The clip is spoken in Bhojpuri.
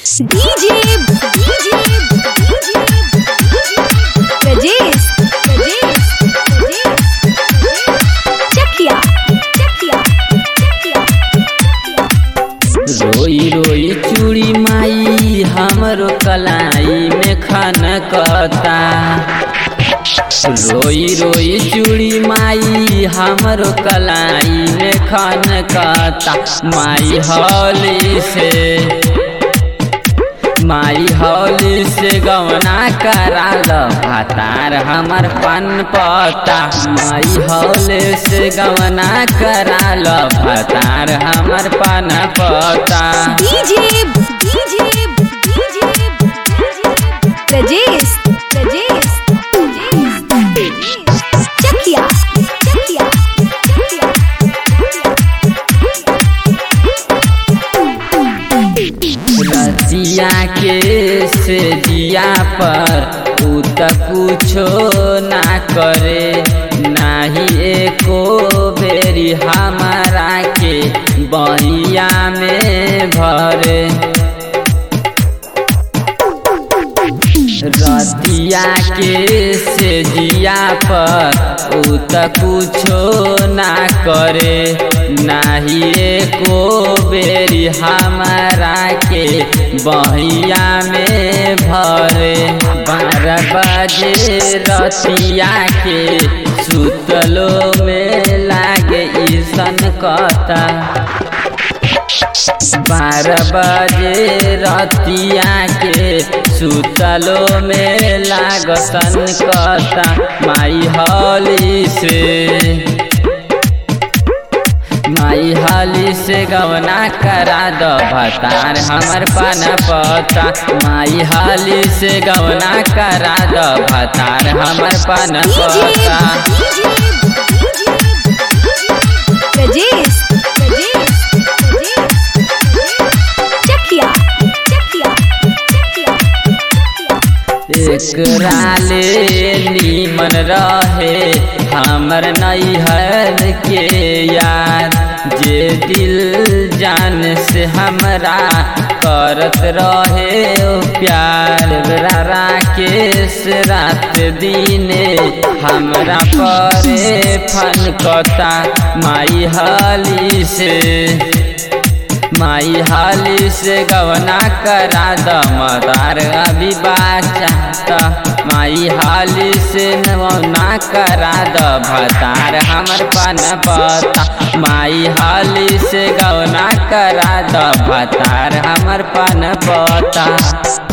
DJ Rajesh Chakia रोई रोई चूड़ी माई हमरो कलाई में खनकता। रोई रोई चूड़ी माई हमरो कलाई में खनकता। माई हौली से गवना कराल भातार हमर पन पता। माई हौली से गवना कराल भातार हमर पन पता। DJ Rajesh Chakia रसिया के से जिया पर उ त कुछो ना करे। नाही एको बेरी हमारा के बहिया में भरे। रतिया के से जिया पर उ त कुछो ना करे। नाही एको बेरी हमारा के बहिया में भरे। 12 बजे रतिया के सुतलो में लागे ईसन कता। 12 बजे रतिया के सुतलो में लागसन कता। माई हाली से गवना करा द भातार हमर पन पता। माई हाली से गवना करा द भातार हमर पन पता। Rajesh Chakia एकरा ले नीमन रहे हमर नैहर के यार। जे दिल जान से हमरा करत रहे प्यार। राकेश रात दिने हमरा परे फनकता। माई हाली से गवना करा द मदार अभी बाचाता। माई हाली से गवना करा द भातार हमर पन पता। माई हाली से गवना करा द भातार हमर पन पता।